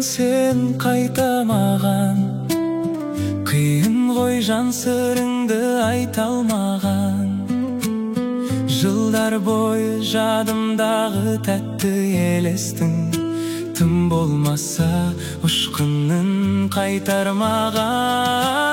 сен қайтамаған. Қиын ғой жан сырыңды айта алмаған. Жылдар бойы жадымдағы тәтті елестің, тым болмаса ұшқынын қайтармаған.